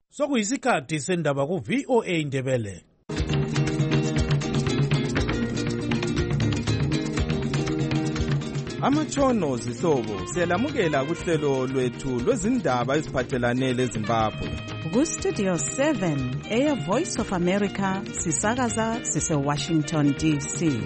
Sokuyisikhathi sendaba ku-VOA Indebele. Amatshono zihlobo siyalamukela kuhlelo lwethu lwezindaba eziphathelane leZimbabwe. Ku-Studio 7 Air Voice of America sisakaza sise-Washington DC.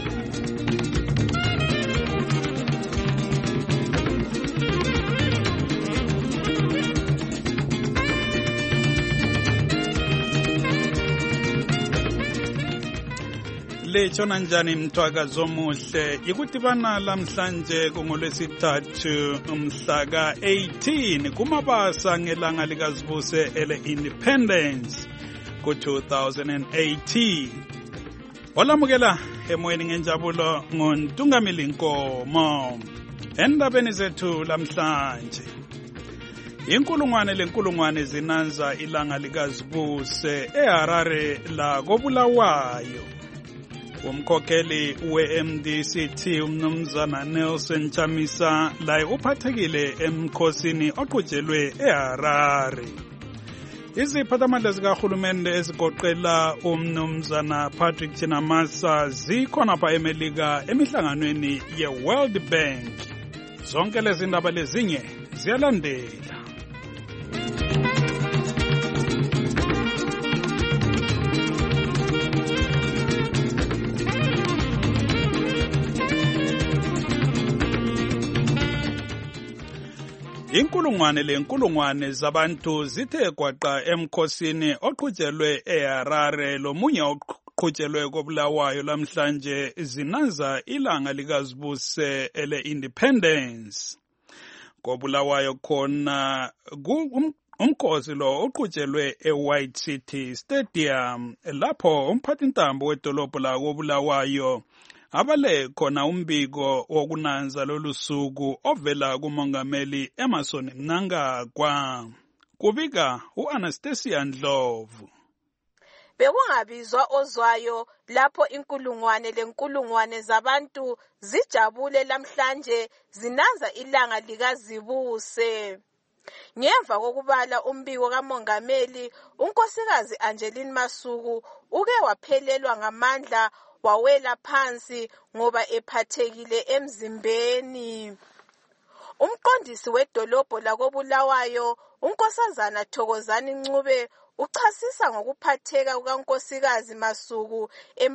Lechona njani mthwakazi omuhle ikudibana lamhlanje kungolwesithathu umhla ka-18 kumabasa ngelanga likazibuse ele-Independence ku-2018. Olamukela emoyeni ngenjabulo ngontungamili Nkomo. Endabeni zethu lamhlanje, inkulungwane zinanza ilanga likazibuse eHarare la koBulawayo. Umkhokheli we-MDCT umnumzana Nelson Chamisa laye uphathekile emkhosini oqhutshelwe eHarare. Iziphathamandla zikahulumende ezigoqela umnumzana Patrick Chinamasa zikhonapha eMelika emihlanganweni ye-World Bank. Zonke lezi ndaba lezinye ziyalandela. Inkulungwane zabantu zithe gwaqa emkhosini oqhutshelwe eHarare lomunye oqhutshelwe koBulawayo lamhlanje zinanza ilanga likazibuse ele-Independence. KoBulawayo khona umkhosi lo uqhutshelwe eWhite City Stadium lapho umphathintambo wedolobho la koBulawayo abale khona umbiko wokunanza lolu suku ovela kumongameli Emmerson Mnangagwa. Kubika u-Anastasia Ndlovu. Bekungabizwa ozwayo lapho inkulungwane zabantu zijabule lamhlanje zinanza ilanga likazibuse. Ngemva kokubala umbiko kamongameli, unkosikazi Angeline Masuku uke waphelelwa ngamandla wawela phansi ngoba ephathekile emzimbeni. Umqondisi wedolobho lakoBulawayo, unkosazana Thokozani Ncube, uchasisa ngokuphatheka kukankosikazi Masuku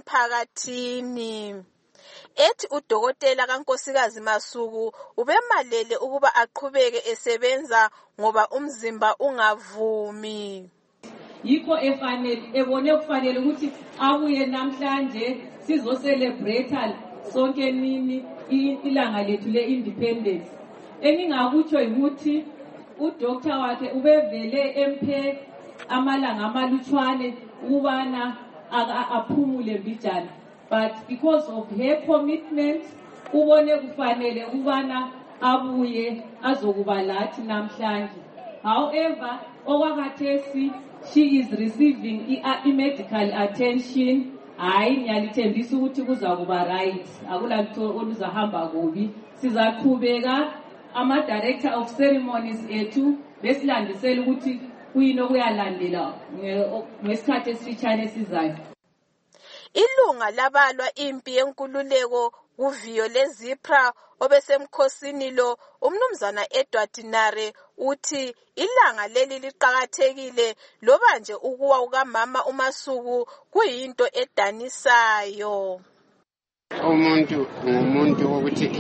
emphakathini. Ethi udokotela kankosikazi Masuku ubemalele ukuba aqhubeke esebenza ngoba umzimba ungavumi. Yikho ebone kufanele ukuthi abuye namhlanje sizo celebrate sonke nini ilanga lethu le-independence. Engingakutsho ukuthi udoktor wakhe ubevele emphe amalanga amalutshwane ukubana aphumule mbijana, but because of her commitment ubone kufanele ukubana abuye azokuba lathi namhlanje. However, okwakhathesi she is receiving medical attention. Hayi ngiyalithembisa ukuthi kuzakuba right, akulalutho oluzahamba kubi. Sizaqhubeka ama-director of ceremonies ethu besilandisela ukuthi kuyini okuyalandela ngesikhathi esifitshane esizayo. Ilunga labalwa impi yenkululeko kuviyo leZipra obesemkhosini lo, umnumzana Edward Nare uthi ilanga leli liqakathekile loba nje ukuwa kukamama uMasuku kuyinto edanisayo. Umuntu ngumuntu ukuthi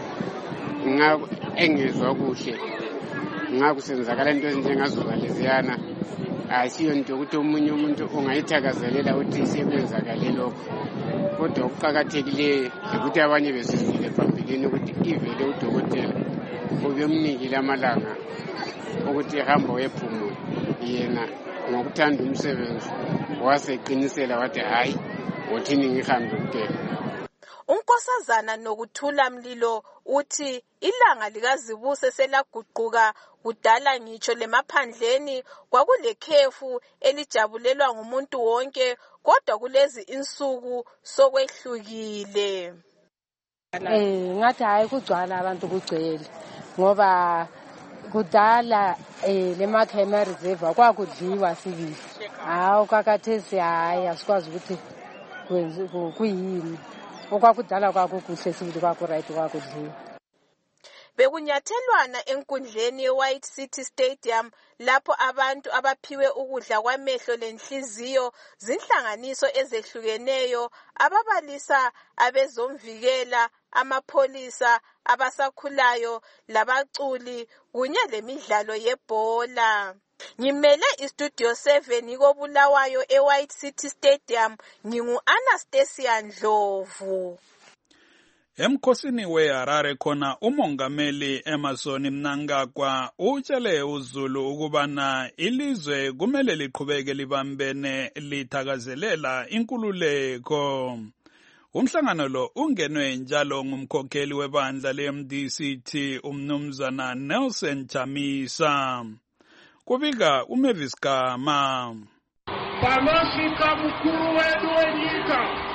engezwa kuhle ngakusenzakala into ezinjengazoba leziyana, asiyo into ukuthi omunye umuntu ungayithakazelela ukuthi sekwenzakale lokho. Kodwa okuqakathekileyo ukuthi abanye besizile phambilini ukuthi ivele udokotela ubemnikile amalanga ukuthi ehamba wephumula, yena ngokuthanda umsebenzi waseqinisela wathi hayi wothini ngihambe kuphela. Unkosazana Nokuthula Mlilo uthi ilanga likazibuse selaguquka kudala ngitsho lemaphandleni kwakulekhefu elijabulelwa ngumuntu wonke, kodwa kulezi insuku sokwehlukile. Ngathi hayi kugcwala abantu kugcwele ngoba kudala leMakhaya Reserve kwakudliwa sibili. Hawu kakhathesi hayi asikwazi ukuthi kuyini. Okwakudala kwakukuhle sibili kwakuright kwakudliwa. Bekunyathelwana enkundleni ye-White City Stadium lapho abantu abaphiwe ukudla kwamehlo lenhliziyo zinhlanganiso ezehlukeneyo ababalisa abezomvikela, amapholisa, abasakhulayo labaculi kunye lemidlalo yebhola. Ngimele iStudio 7 koBulawayo eWhite City Stadium, ngingu-Anastasia Ndlovu. Emkhosini weHarare khona umongameli Emmerson Mnangagwa utshele uZulu ukubana ilizwe kumele liqhubeke libambene lithakazelela inkululeko. Umhlangano lo ungenwe njalo ngumkhokheli webandla leMDCT umnumzana Nelson Chamisa. Kubika uMavis Gama. Panoshika mkuru wenu wenyika.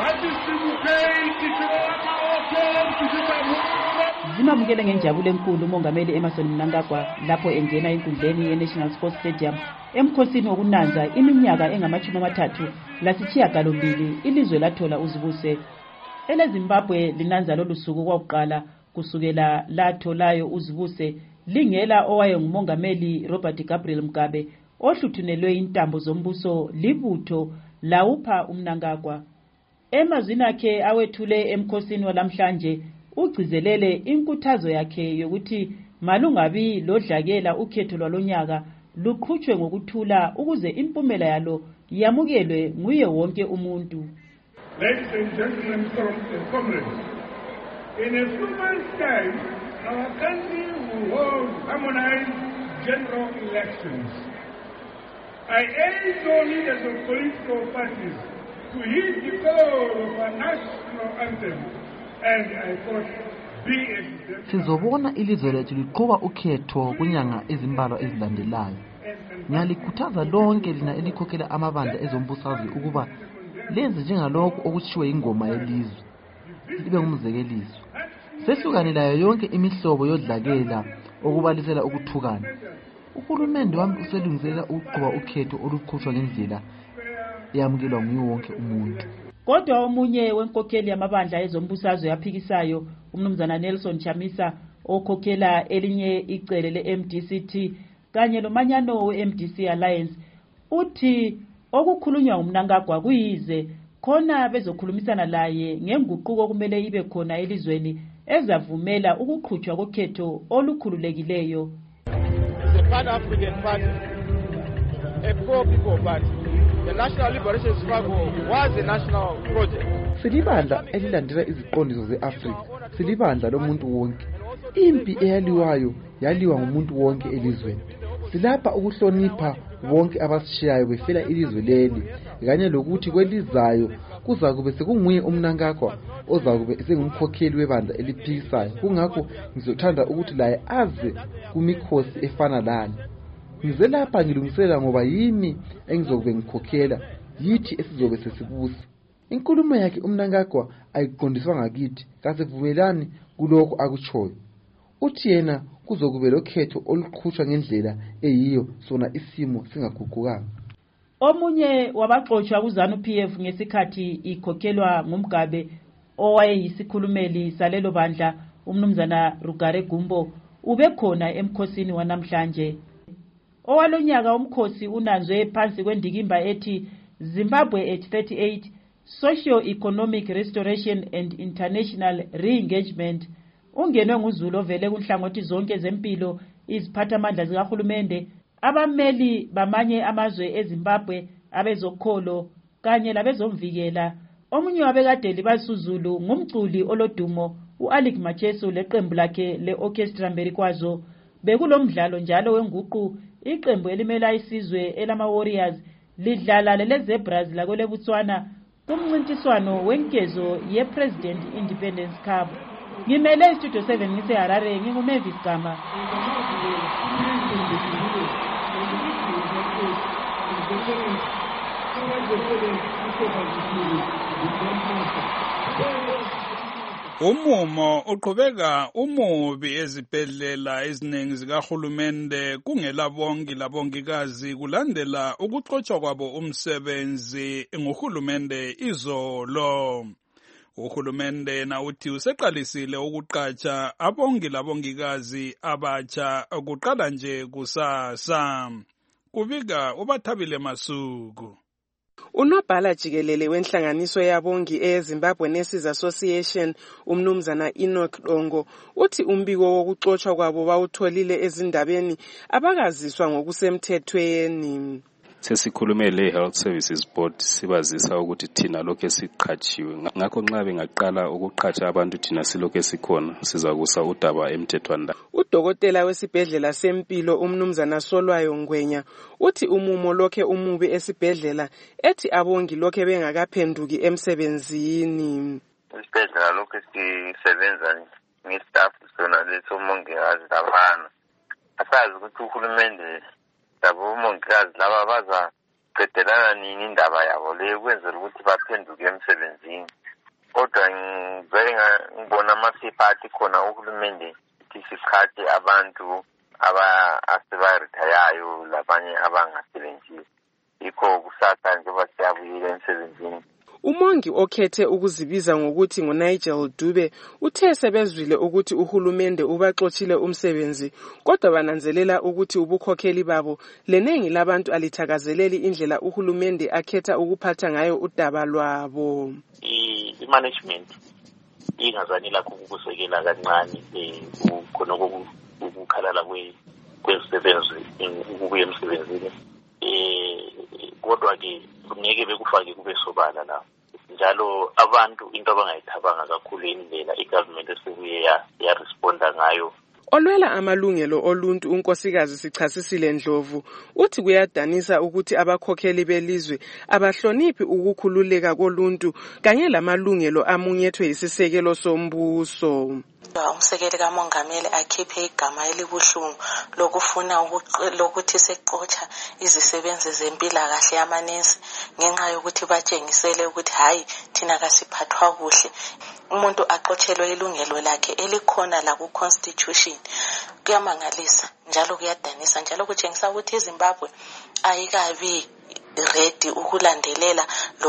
Zimamukele ngenjabulo enkulu umongameli Emmerson Mnangagwa lapho engena enkundleni ye-National Sports Stadium emkhosini wokunanza iminyaka engama-30 lasishiyagalombili ilizwe lathola uzibuse. EleZimbabwe linanza lolu suku kwakuqala kusukela latholayo uzibuse lingela owayengumongameli Robert Gabriel Mugabe ohluthunelwe intambo zombuso libutho lawupha uMnangagwa. Emazwini akhe awethule emkhosini walamhlanje ugcizelele inkuthazo yakhe yokuthi malungabi lodlakela ukhetho lwalonyaka luqhutshwe ngokuthula ukuze impumela yalo yamukelwe nguye wonke umuntu. Ladies and gentlemen, comrades, in a few months' time, our country will hold harmonized general elections. I urge all leaders of political parties to heed the call of our national anthem, and I quote, be exemplary. Sizobona ilizwe lethu liqhuba ukhetho kunyanga ezimbalwa ezilandelayo. Ngiyalikhuthaza lonke lina elikhokhela amabandla ezombusazwe ukuba lenze njengalokho okutshiwe ingoma yelizwe, libe ngumzekeliso. Sehlukane layo yonke imihlobo yodlakela okubalisela ukuthukana. Uhulumende wami uselungiselela ukuqhuba ukhetho oluqhutshwa ngendlela yamukelwa nguye wonke umuntu. Kodwa omunye wenkokheli yamabandla ezombusazwe yaphikisayo umnumzana Nelson Chamisa okhokhela elinye icele le-MDCT kanye lomanyano we-MDC Alliance uthi okukhulunywa uMnangagwa kuyize khona bezokhulumisana laye ngenguquko kumele ibe khona elizweni ezavumela ukuqhutshwa kokhetho olukhululekileyo. The Pan-African Party, a pro-people party. The National Liberation Struggle was a national project. Silibandla elilandela iziqondiso ze-Afrika, silibandla lomuntu wonke. Impi eyaliwayo yaliwa ngumuntu wonke elizweni. Silapha ukuhlonipha bonke abasishiyayo befela ilizwe leli, kanye lokuthi kwelizayo kuzakube sekunguye uMnangagwa ozakube sengumkhokheli webandla eliphikisayo. Kungakho ngizothanda ukuthi laye aze kumikhosi efana lani. Ngize lapha ngilungiselela ngoba yimi engizokube ngikhokhela, yithi esizobe sesibusa. Inkulumo yakhe uMnangagwa ayiqondiswa ngakithi, kasivumelani kulokho akutshoyo. Uthi yena kuzokube lokhetho oluqhutshwa ngendlela eyiyo sona isimo singaguqukanga. Omunye wabaxoshwa kuZANU-PF ngesikhathi ikhokhelwa nguMgabe owayeyisikhulumeli salelo bandla umnumzana Rugare Gumbo ubekhona emkhosini wanamhlanje. Owalonyaka umkhosi unanzwe phansi kwendikimba ethi Zimbabwe at 38 Socio-Economic Restoration and International Re-Engagement ungenwe nguZulu ovele kunhlangothi zonke zempilo, iziphathamandla zikahulumende, abameli bamanye amazwe eZimbabwe, abezokholo kanye labezomvikela. Omunye wabekade libasuzulu ngumculi olodumo uAlick Macheso leqembu lakhe le-orchestra Mberikwazo. Bekulomdlalo njalo wenguqu iqembu elimela isizwe elama-Warriors lidlala lele-Zebras lakweleBotswana kumncintiswano wenkezo ye-President Independence Cup. Ngimele iStudio 7 ngiseHarare, nginguMavis Gama. Umumo uqhubeka umubi ezibhedlela eziningi zikahulumende kungelabongi labongikazi kulandela ukuxotshwa kwabo umsebenzi nguhulumende izolo. Uhulumende na uthi useqalisile ukuqatsha abongi labongikazi abatsha kuqala nje kusasa. Kubika uBathabile Masuku. Unobhala jikelele wenhlanganiso yabongi eZimbabwe Nurses Association umnumzana Enoch Dongo uthi umbiko wokuxotshwa kwabo bawutholile ezindabeni abakaziswa ngokusemthethweni. Sesikhulume le-Health Services Board sibazisa ukuthi thina lokho esiqhatshiwe ngakho nxa bengaqala ukuqhatsha abantu thina silokho esikhona sizakusa udaba emthethwanda. Udokotela wesibhedlela sempilo umnumzana Solwayo Ngwenya uthi umumo lokhe umubi esibhedlela ethi abongi lokhe bengakaphenduki emsebenzini. Isibhedlela lokho sisebenza nge-staff sona lesomongikazi labana. Asazi ukuthi uhulumende abomongikazi laba bazaqedelana nini indaba yabo le kwenzela ukuthi baphenduke emsebenzini. Kodwa ngibona amaphepha athi khona uhulumende siqhathe abantu asebarethayayo labanye abangasebenziyo. Yikho kusasa njengoba siyabuyela emsebenzini. Umongi okhethe ukuzibiza ngokuthi nguNigel Dube uthe sebezwile ukuthi uhulumende ubaxotshile umsebenzi kodwa bananzelela ukuthi ubukhokheli babo lenengi labantu alithakazeleli indlela uhulumende akhetha ukuphatha ngayo udaba lwabo. I-management ingazani lakho ukusekela kancane khona ukukhalala kwezisebenzi ukubuya emsebenzini. Kodwa ke ngeke bekufake kube sobala la. Njalo abantu into abangayithabanga kakhulu indlela igovernment esebuye ya responda ngayo. Olwela amalungelo oluntu unkosikazi Sichasisile Ndlovu uthi kuyadanisa ukuthi abakhokheli belizwe abahloniphi ukukhululeka koluntu kanye lamalungelo amunyethwe isisekelo sombuso. Umsekeli kamongameli akhiphe igama elibuhlungu lokufuna lokuthi seqotsha izisebenzi zempilakahle yamanesi ngenxa yokuthi batshengisele ukuthi hayi thina kasiphathwa kuhle. Umuntu aqotshelwe ilungelo lakhe elikhona la ku constitution kuyamangalisa njalo kuyadanisa njalo kutshengisa ukuthi iZimbabwe ayikabi ready ukulandelela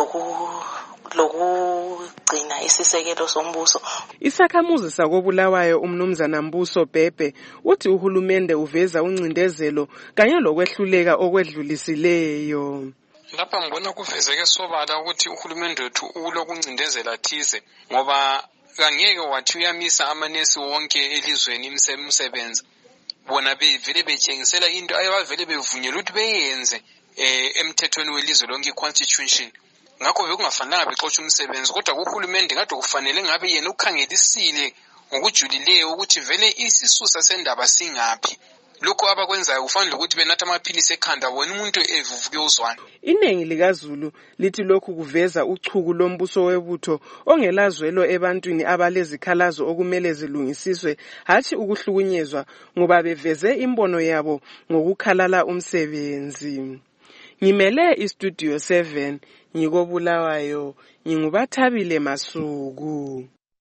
lokugcina isisekelo sombuso. Isakhamuzi sakobulawayo umnumzana Mbuso Bhebhe uthi uhulumende uveza uncindezelo kanye lokwehluleka okwedlulisileyo. Lapha ngibona kuvezeke sobala ukuthi uhulumende wethu ulokuncindezela thize ngoba angeke wathi uyamisa amanesi wonke elizweni umsebenzi. Bona bevele betshengisela into ayabavele bevunyelwa ukuthi beyenze emthethweni welizwe lonke constitution. Ngakho bekungafanele bexotsha umsebenzi kodwa uhulumende ngade kufanele ngabe yena ukhangelisile ngokujulileyo ukuthi vele isisusa sendaba singaphi. Lokho abakwenzayo kufanele ukuthi benatha amaphilisi ekhanda wena umuntu evuvuke uzwana. Iningi likaZulu lithi lokhu kuveza uchuku lombuso webutho ongelazwelo ebantwini abalezikhalazo okumele zilungisiswe hathi ukuhlukunyezwa ngoba beveze imbono yabo ngokukhalala umsebenzi. Ngimele iStudio 7 ngikobulawayo nginguBathabile Masuku.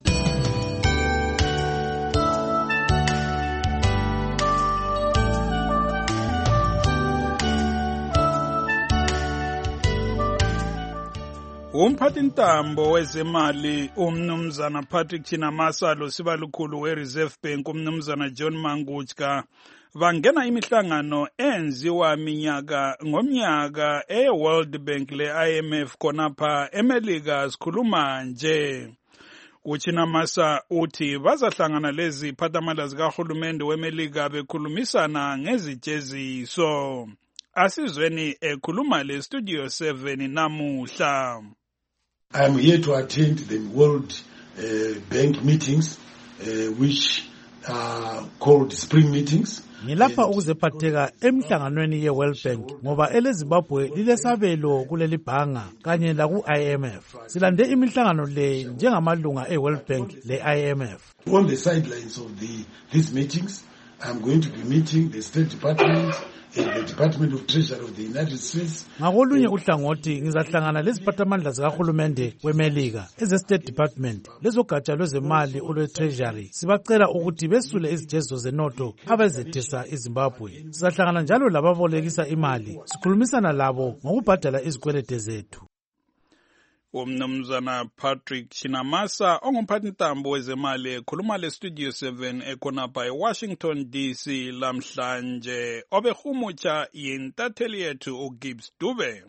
Umphathintambo wezemali umnumzana Patrick Chinamasa losibalukhulu we-Reserve Bank umnumzana John Manguchka bangena imihlangano enziwa minyaka ngomnyaka e-World Bank le-IMF khonapha eMelika sikhuluma nje. UChinamasa uthi bazahlangana lezi phathamandla zikahulumende weMelika bekhulumisana ngezijeziso. Asizweni ekhuluma le-Studio 7 namuhla. I am here to attend the World Bank meetings, which are called spring meetings. Ngilapha ukuzephatheka emhlanganweni ye-World Bank ngoba eleZimbabwe lilesabelo kuleli bhanga kanye laku-IMF. Silande imihlangano le njengamalunga e-World Bank le-IMF. On the sidelines of these meetings, I'm going to be meeting the State Department and the Department of Treasury of the United States. Ngakolunye uhlangothi ngizahlangana leziphathamandla zikahulumende weMelika eze-State Department lezogatsha lwezemali olwe-Treasury. Sibacela ukuthi besule izijezo zenotho abazethesa iZimbabwe. Sizahlangana njalo lababolekisa imali sikhulumisana labo ngokubhadala izikwelede zethu. Umnumzana Patrick Chinamasa ongumphathintambo wezemali ekhuluma le-Studio 7 ekhonapha eWashington DC lamhlanje obehumutsha yintatheli yethu uGibbs Dube.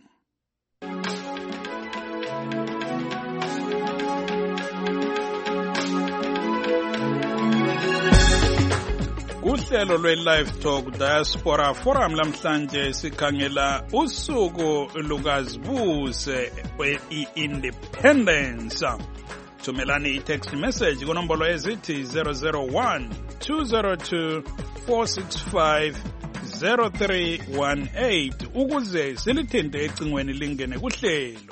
Uhlelo lwe-Live Talk Diaspora Forum lamhlanje sikhangela usuku lukazibuse i-Independence. Thumelani i-text message kunombolo ezithi 001-202-465-0318 ukuze silithinte ecingweni lingene kuhlelo.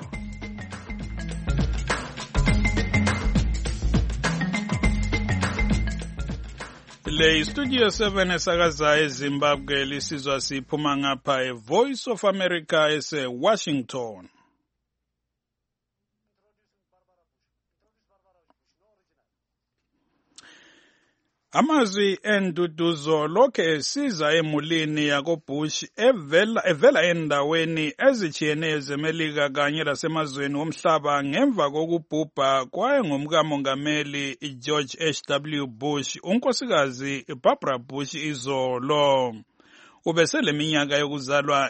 Le Studio 7 esakaza eZimbabwe lisizwa siphuma ngapha eVoice of America ese-Washington. Amazwi enduduzo lokhe esiza emulini yakoBush evela endaweni ezijiyeneyo zeMelika kanye lasemazweni womhlaba ngemva kokubhubha kwayengumkamongameli George H.W. Bush, unkosikazi Barbara Bush izolo. Ubeseleminyaka yokuzalwa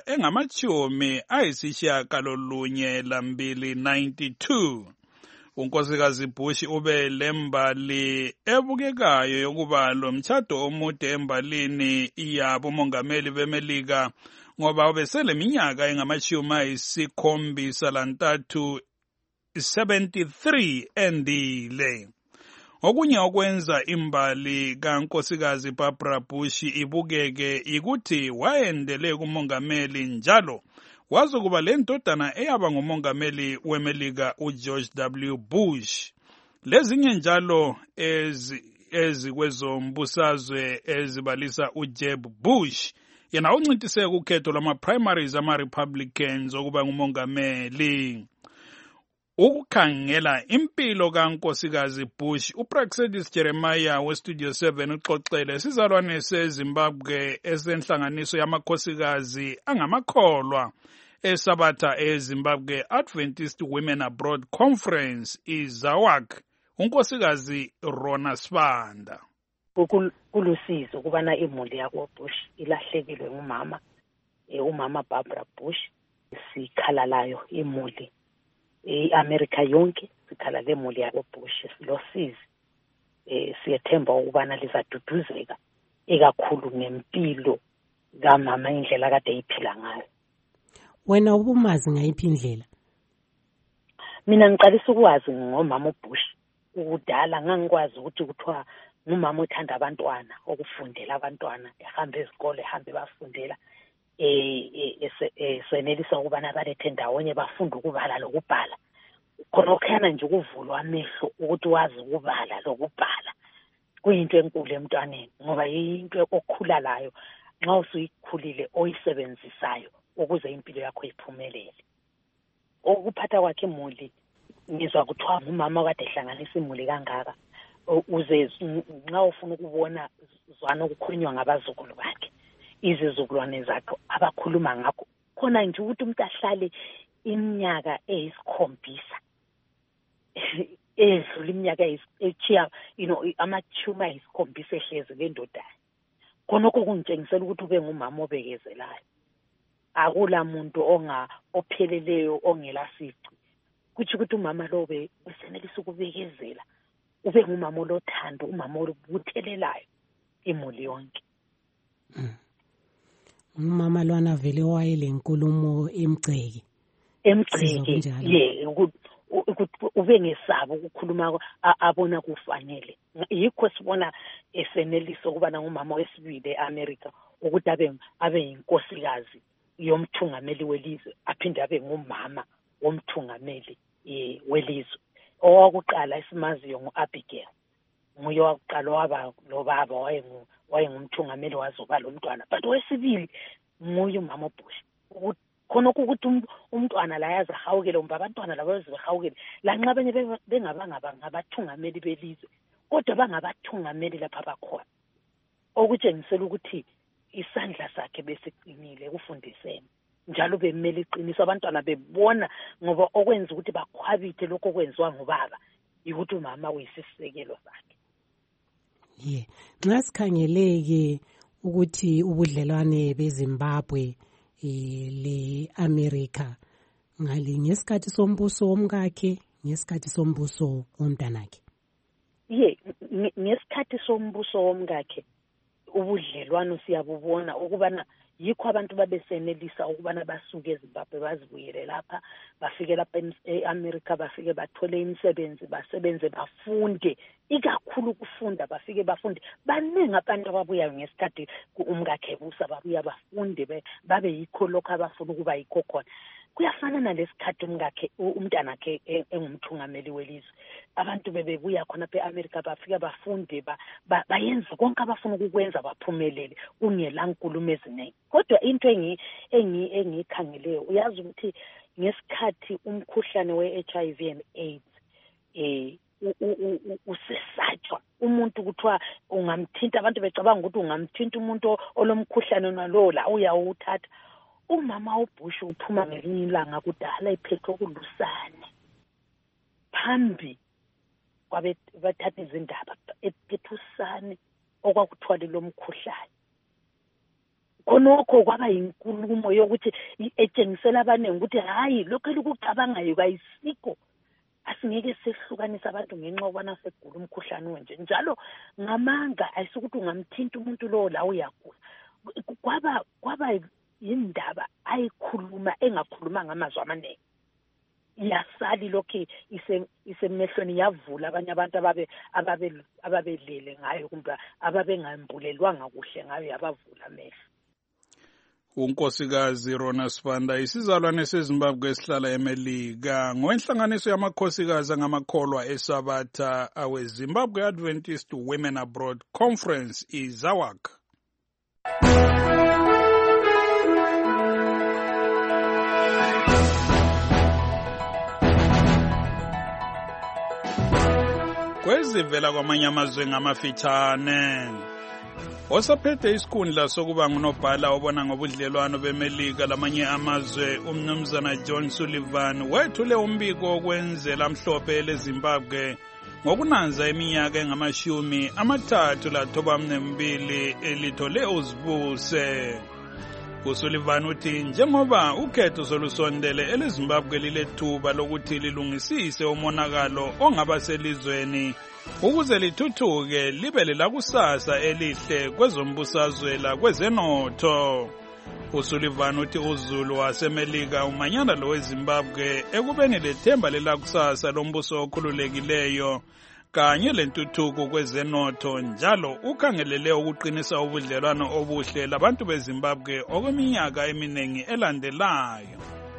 engama-92. Unkosikazi Bush ube lembali ebukekayo yokuba lo mtshado omude embalini yabo mongameli beMelika ngoba ubeseleminyaka engama-73 endile. Okunye okwenza imbali kankosikazi Barbara Bush ibukeke ikuthi wayendele kumongameli njalo wazokuba le ndodana eyaba ngumongameli weMelika uGeorge W. Bush. Lezinye njalo ezikwezombusazwe ezibalisa uJeb Bush yena uncintise ukhetho lwama-primaries ama-Republicans okuba ngumongameli. Ukukhangela impilo kankosikazi Bush, uPraxedis Jeremiah weStudio 7 uxoxele sizalwane seZimbabwe esenhlanganiso yamakhosikazi angamakholwa esabatha eZimbabwe Adventist Women Abroad Conference iZAWAC, unkosikazi Rona Sibanda. Kulusizo kubana imuli yakoBush ilahlekile ngumama, umama Barbara Bush. Sikhalalayo imuli America yonke sikhala lemuli yakoBush silosizi. Siyethemba ukubana lizaduduzeka ekakhulu ngempilo kamama indlela kade iphila ngayo. Wena ubumazi ngayiphi indlela? Mina ngiqalisa ukwazi ngomama uBush ukudala ngangikwazi ukuthi kuthiwa ngumama othanda abantwana, okufundela abantwana, ehamba ezikole ehambe bafundela senelisa ukubana balethe ndawonye bafunde ukubala lokubhala. Khona okukhana nje ukuvulwa amehlo ukuthi wazi ukubala lokubhala kuyinto enkulu emntwaneni ngoba yinto okukhula layo nxa usuyikhulile oyisebenzisayo ukuze impilo yakho iphumelele. Ukuphatha kwakhe imuli ngizwa kuthiwa ngumama kade ehlanganisa imuli kangaka uze nxa ufuna ukubona zwana ukukhulunywa ngabazukulu bakhe, izizukulwane zakhe abakhuluma ngakho khona nje ukuthi umuntu ahlale iminyaka eyisikhombisa edlula iminyaka echiya amathuma eyisikhombisa ehlezi le ndoda. Khonokho kungitshengisela ukuthi ube ngumama obekezelayo. Akula muntu opheleleyo ongela sici. Kuthi ukuthi umama lo usenelisa ukubekezela, ube ngumama olothando, umama obuthelelayo imuli yonke. Umama lwana vele wayele inkulumo emgceke. Ye ube ngesabo ukukhuluma abona kufanele. Yikho sibona esenelisa ukuba ngumama wesibili eAmerica ukuthi abe yinkosikazi yomthungameli welizwe aphinde abe ngumama womthungameli welizwe. Owakuqala esimaziyo nguAbigail. nguye wakuqala waba lo baba wayengumthungameli wazoba lo mntwana, but wesibili nguye umama uBush. Khona ukuthi umntwana la yazi ahawukele umba abantwana labo bezihawukele la nxa benye ngabathungameli belizwe kodwa bangabathungameli lapha bakhona, okutshengisela ukuthi isandla sakhe besiqinile ukufundiseni njalo bemele iqiniso abantwana bebona, ngoba okwenza ukuthi bakhwabithe lokho okwenziwa ngubaba ukuthi umama uyisisekelo sakhe. Nxa sikhangeleke ukuthi ubudlelwane beZimbabwe le-America ngesikhathi sombuso womkakhe, ngesikhathi sombuso womntanakhe. Ngesikhathi sombuso womkakhe ubudlelwano siyabubona ukubana yikho abantu babesenelisa ukubana basuke eZimbabwe bazibuyele lapha, bafike lapha e-America, bafike bathole imisebenzi, basebenze, bafunde, ikakhulu ukufunda, bafike bafunde. Baningi abantu ababuyayo ngesikhathi umkakhe busa, babuya bafunde, babe yikho lokho abafuna ukuba yikho khona. Kuyafana nalesikhathi umntanakhe engumthungameli welizwe. Abantu bebebuya khona e-America, bafika bafunde, bayenza konke abafuna ukukwenza, baphumelele kungela nkulumo eziningi. Kodwa into engiyikhangeleyo, uyazi ukuthi ngesikhathi umkhuhlane we-HIV and AIDS usesatshwa, umuntu kuthiwa ungamthinta, abantu becabanga ukuthi ungamthinta umuntu olomkhuhlane nalowo la uyawuthatha. Umama uBush uphuma ngelinye ilanga kudala ephethwe kulusane phambi bathatha izindaba ephethe usane okwakuthwale lo mkhuhlane. Khonokho kwaba yinkulumo yokuthi etshengisela abaningi ukuthi hayi lokho elikucabangayo kayisikho, asingeke sehlukanisa abantu ngenxa yokubana segula umkhuhlane onje njalo ngamanga, ayisukuthi ungamthinta umuntu lowo la uyagula. Kwaba indaba ayikhuluma engakhuluma ngamazwi amaningi, yasali lokho isemehlweni, yavula abanye abantu ababelele ngayo kumbe ababengambulelwanga kuhle ngayo, yabavula amehlo. uNkosikazi Rona Sibanda, isizalwane seZimbabwe esihlala eMelika, ngowenhlanganiso yamakhosikazi angamakholwa eSabatha awe-Zimbabwe Adventist Women Abroad Conference iZAWAC. Kwezivela kwamanye amazwe ngamafitshane, osaphethe isikhundla sokuba ngunobhala obona ngobudlelwano beMelika lamanye amazwe, umnumzana John Sullivan wethule umbiko wokwenzela mhlophe leZimbabwe ngokunanza iminyaka engama-32 elithole uzibuse. uSullivan uthi njengoba ukhetho solusondele eleZimbabwe lilethuba lokuthi lilungisise umonakalo ongaba selizweni ukuze lithuthuke libe lelakusasa elihle kwezombusazwe kwezenotho. uSullivan uthi uZulu waseMelika umanyana lo weZimbabwe ekubeni lethemba lelakusasa lombuso okhululekileyo kanye lentuthuko kwezenotho, njalo ukhangelele ukuqinisa ubudlelwano obuhle labantu beZimbabwe okweminyaka eminingi elandelayo.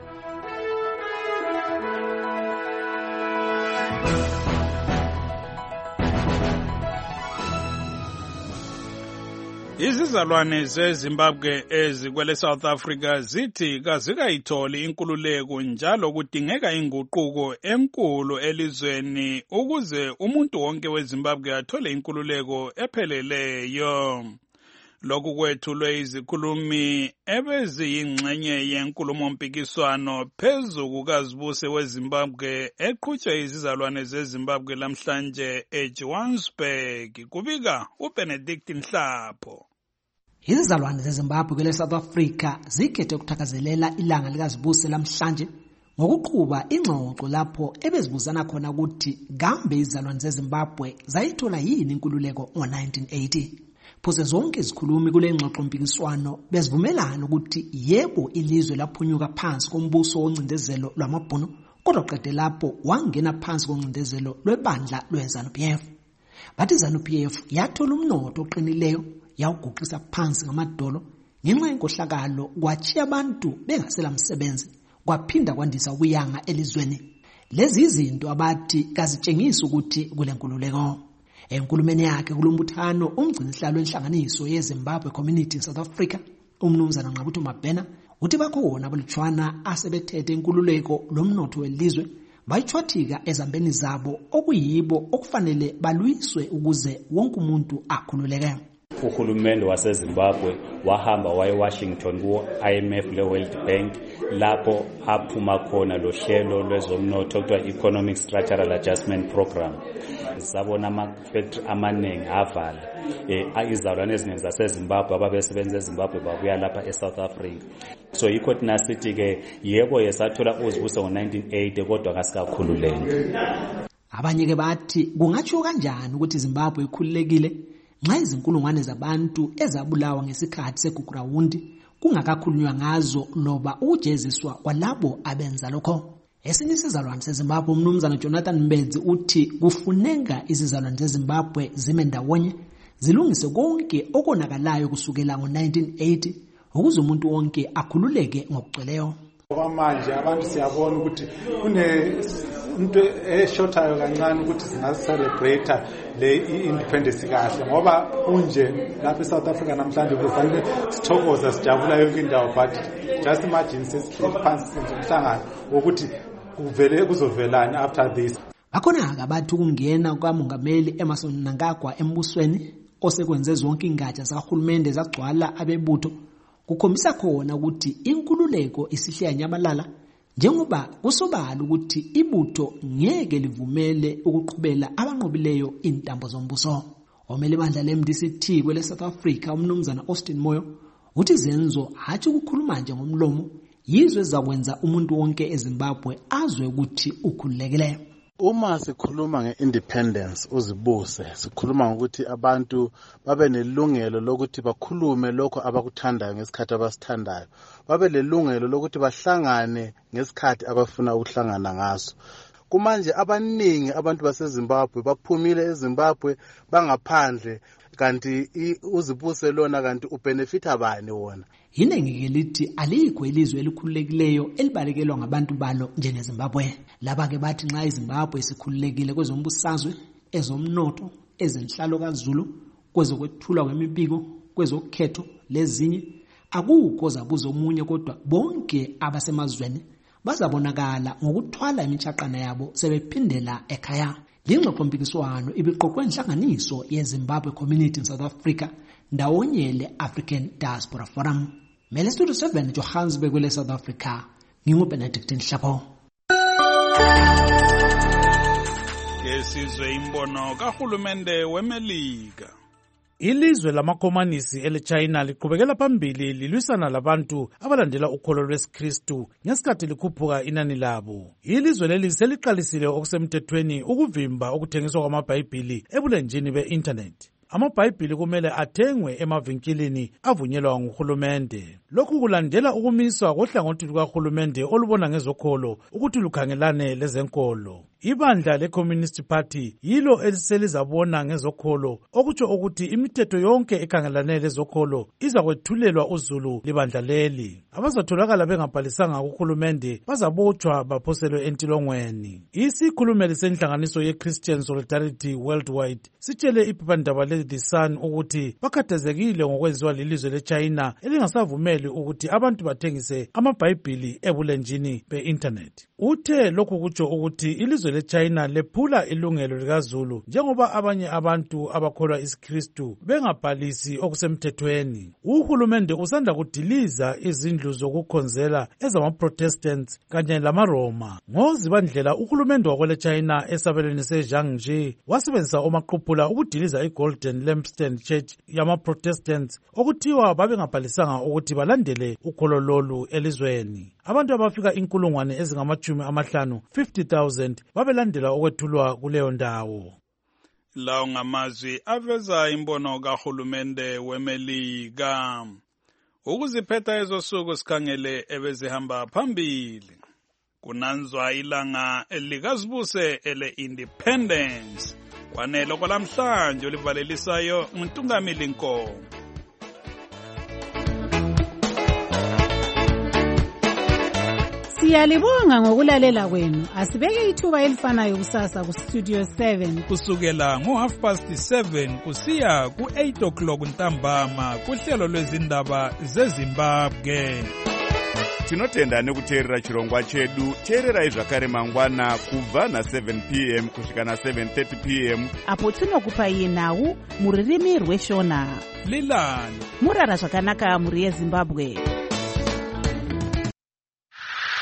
Izizalwane zeZimbabwe ezikwele South Africa zithi kazikayitholi inkululeko njalo kudingeka inguquko enkulu elizweni ukuze umuntu wonke weZimbabwe athole inkululeko epheleleyo. Lokhu kwethulwe izikhulumi ebeziyingxenye yenkulumo mpikiswano phezu kukazibuse weZimbabwe eqhutshwe izizalwane zeZimbabwe lamhlanje eJohannesburg. Kubika uBenedict Nhlapho. Izizalwane zeZimbabwe kwele South Africa zikhethe ukuthakazelela ilanga likazibuse lamhlanje ngokuqhuba ingxoxo lapho ebezibuzana khona ukuthi kambe izizalwane zeZimbabwe zayithola yini inkululeko ngo-1980. Phose zonke izikhulumi kule ngxoxo mpikiswano bezivumelana ukuthi yebo ilizwe laphunyuka phansi kombuso woncindezelo lwamabhunu, kodwa qede lapho wangena phansi koncindezelo lwebandla lweZANU-PF. Bathi iZANU-PF yathola umnotho oqinileyo yawuguqisa phansi ngamadolo ngenxa yenkohlakalo, kwatshiya abantu bengasela msebenzi, kwaphinda kwandisa ukuyanga elizweni. Lezi izinto abathi kazitshengisa ukuthi kule nkululeko. Enkulumeni yakhe kulombuthano umgcinisihlalo wenhlanganiso yeZimbabwe Community in South Africa, umnumzana Nqabutho Mabhena, uthi bakhona abalutshwana asebethethe inkululeko lomnotho welizwe bayithwathika ezambeni zabo okuyibo okufanele balwiswe ukuze wonke umuntu akhululeke. Uhulumende waseZimbabwe wahamba waye Washington ku IMF le World Bank lapho aphuma khona lo hlelo lwezomnotho kuthiwa Economic Structural Adjustment Program. Sabona ama-factory amaningi avala. Izalwane eziningi zaseZimbabwe ababesebenza eZimbabwe babuya lapha eSouth Africa. So yikho thina sithi-ke yebo yesathola uzibuso ngo-1980 kodwa kasikakhululeke. Abanye-ke bathi kungatsho kanjani ukuthi iZimbabwe ikhululekile nxa izinkulungwane zabantu ezabulawa ngesikhathi segugurawundi kungakakhulunywa ngazo loba ukujeziswa kwalabo abenza lokho. Esinye isizalwane seZimbabwe umnumzana Jonathan Mbedzi uthi kufuneka izizalwane zeZimbabwe zime ndawonye zilungise konke okonakalayo kusukela ngo-1980 ukuze umuntu wonke akhululeke ngokugcweleyo. Manje abantu siyabona ukuthi into eshotayo kancane ukuthi singasicelebrate le independence kahle ngoba unje lapha eSouth Africa namhlanje kufanele sithokoza sijabula yonke indawo, but just imagine sesihleli phansi senze umhlangano wokuthi kuzovelani after this. Bakhona abathi ukungena kwamongameli Emmerson Mnangagwa embusweni osekwenze zonke ingatsha zakahulumende zagcwala abebutho kukhombisa khona ukuthi inkululeko isihle yanyamalala njengoba kusobala ukuthi ibutho ngeke livumele ukuqhubela abanqobileyo intambo zombuso. Omele bandla leMDC kwele South Africa umnumzana Austin Moyo uthi zenzo hathi ukukhuluma nje ngomlomo yizwe ezakwenza umuntu wonke eZimbabwe azwe ukuthi ukhululekile. Uma sikhuluma ngeindependence uzibuse sikhuluma ngokuthi abantu babe nelungelo lokuthi bakhulume lokho abakuthandayo ngesikhathi abasithandayo, babe lelungelo lokuthi bahlangane ngesikhathi abafuna ukuhlangana ngaso. Kumanje abaningi abantu baseZimbabwe baphumile eZimbabwe bangaphandle kanti uzibuse lona kanti ubenefita bani wona. Yinengeke lithi alikho ilizwe elikhululekileyo elibalekelwa ngabantu balo njengeZimbabwe. Laba-ke bathi nxa iZimbabwe isikhululekile kwezombusazwe, ezomnotho, ezenhlalo kaZulu, kwezokwethulwa kwemibiko, kwezokhetho lezinye, akukho zabuza omunye kodwa bonke abasemazweni bazabonakala ngokuthwala imithaqana yabo sebephindela ekhaya. Lingxoxo mpikiswano ibiqoqwe inhlanganiso yeZimbabwe Community in South Africa ndawonye le-African Diaspora Forum. Mele Studio 7 Johannesburg kwele South Africa. NginguBenedict Nhlapho. Kesizwe imbono kahulumende weMelika. Ilizwe lamakhomanisi eleChina liqhubekela phambili lilwisana labantu abalandela ukholo lwesiKristu ngesikhathi likhuphuka inani labo. Ilizwe leli seliqalisile okusemthethweni ukuvimba ukuthengiswa kwamabhayibhili ebulenjini be-internet. Amabhayibhili kumele athengwe emavinkilini avunyelwa nguhulumende. Lokhu kulandela ukumiswa kohlangothi lukahulumende olubona ngezokholo ukuthi lukhangelane lezenkolo. Ibandla le-Communist Party yilo eliselizabona ngezokholo okutsho ukuthi imithetho yonke ekhangelane lezokholo izakwethulelwa uzulu libandla leli. Abazatholakala bengabhalisanga kuhulumende bazabotshwa baphoselwe entilongweni. Isikhulumeli senhlanganiso ye-Christian Solidarity Worldwide sitshele iphephandaba le-The Sun ukuthi bakhathazekile ngokwenziwa lilizwe leChina elingasavumeli ukuthi abantu bathengise amabhayibhili ebulenjini be-internet. Uthe lokhu kutsho ukuthi ilizwe leChina lephula ilungelo likaZulu njengoba abanye abantu abakholwa isiKristu bengabhalisi okusemthethweni. Uhulumende usanda kudiliza izindlu zokukhonzela ezamaProtestants kanye lamaRoma. Ngozibandlela uhulumende wakweleChina esabelweni seJiangxi wasebenzisa omaqhuphula ukudiliza iGolden Lampstand Church yamaProtestants okuthiwa babengabhalisanga ukuthi balandele ukholo lolu elizweni. Abantu abafika inkulungwane ezingama-50,000 babelandela okwethulwa kuleyo ndawo. Lawo ngamazwi aveza imbono kahulumende weMelika. Ukuziphetha ezosuku sikhangele ebezihamba phambili. Kunanzwa ilanga elikazibuse ele-Independence. Kwanele kwalamhlanje olivalelisayo uNtungamili Nkomo. Siyalibonga ngokulalela kwenu. Asibeke ithuba elifanayo kusasa ku Studio 7 kusukela ngo7:30 kusiya ku8:00 ntambama kuhlelo lwezindaba zeZimbabwe. Tinotenda nekuteerera chirongwa chedu. Teererai zvakare mangwana kubva na7 p.m. kusvika na7:30 p.m. apo tinokupai nhau muririmi rweshona. Lilani murara zvakanaka muri yeZimbabwe.